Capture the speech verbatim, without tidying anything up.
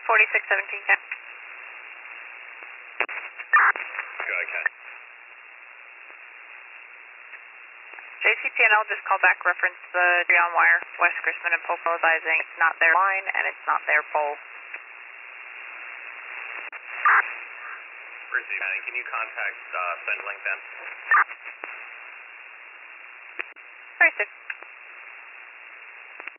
forty-six seventeen, Ken. Go ahead, Ken. J C P N L just call back, reference the tree on wire. West Chrisman and Polk advising it's not their line and it's not their pole. Receive, Manny. Can you contact uh, Centrelink then? Very sick.